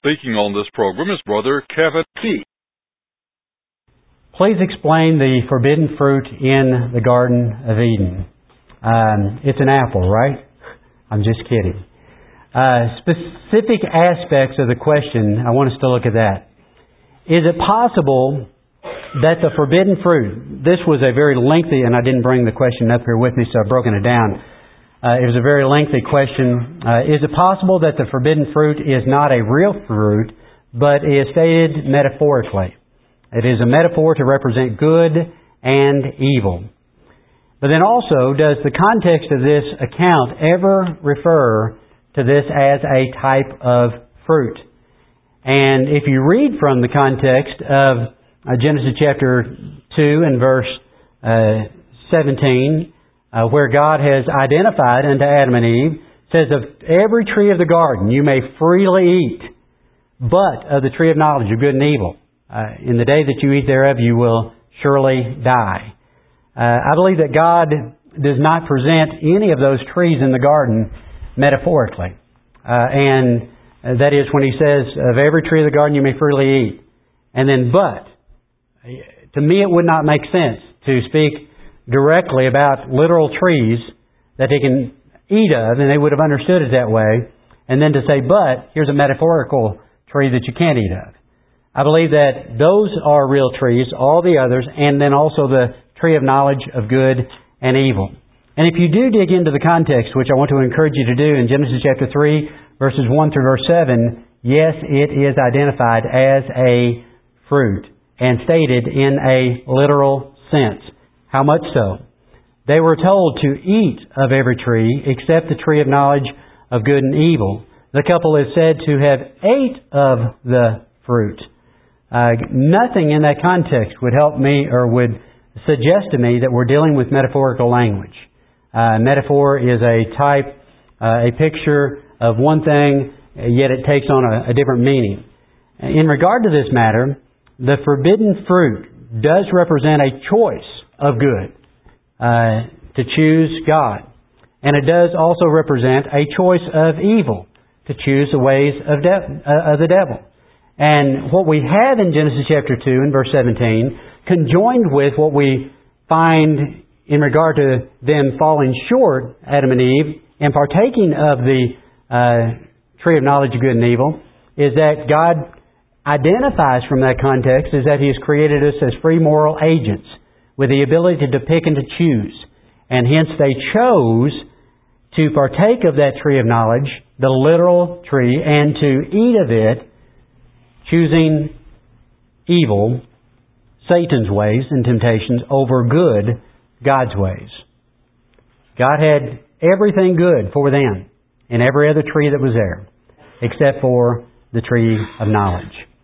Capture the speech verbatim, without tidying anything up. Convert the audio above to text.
speaking on this program is Brother Kevin P. Please explain the forbidden fruit in the Garden of Eden. Um, it's an apple, right? I'm just kidding. Uh, specific aspects of the question, I want us to look at that. Is it possible that the forbidden fruit, this was a very lengthy, and I didn't bring the question up here with me, so I've broken it down. Uh, it was a very lengthy question. Uh, is it possible that the forbidden fruit is not a real fruit, but is stated metaphorically? It is a metaphor to represent good and evil. But then also, does the context of this account ever refer to this as a type of fruit? And if you read from the context of uh, Genesis chapter two and verse uh, seventeen, uh, where God has identified unto Adam and Eve, says, of every tree of the garden you may freely eat, but of the tree of knowledge of good and evil. Uh, in the day that you eat thereof you will surely die. Uh, I believe that God does not present any of those trees in the garden metaphorically. Uh, and that is when He says, of every tree of the garden you may freely eat. And then, but, to me it would not make sense to speak directly about literal trees that they can eat of, and they would have understood it that way, and then to say, but, here's a metaphorical tree that you can't eat of. I believe that those are real trees, all the others, and then also the tree of knowledge of good and evil. And if you do dig into the context, which I want to encourage you to do in Genesis chapter three, verses one through verse seven, yes, it is identified as a fruit and stated in a literal sense. How much so? They were told to eat of every tree except the tree of knowledge of good and evil. The couple is said to have ate of the fruit. Uh, nothing in that context would help me or would suggest to me that we're dealing with metaphorical language. Uh, metaphor is a type, uh, a picture of one thing, yet it takes on a, a different meaning. In regard to this matter, the forbidden fruit does represent a choice of good, uh, to choose God. And it does also represent a choice of evil, to choose the ways of, de- uh, of the devil. And what we have in Genesis chapter two and verse seventeen, conjoined with what we find in regard to them falling short, Adam and Eve, and partaking of the uh, tree of knowledge of good and evil, is that God identifies from that context is that He has created us as free moral agents with the ability to pick and to choose. And hence they chose to partake of that tree of knowledge, the literal tree, and to eat of it, choosing evil, Satan's ways and temptations, over good, God's ways. God had everything good for them in every other tree that was there, except for the tree of knowledge.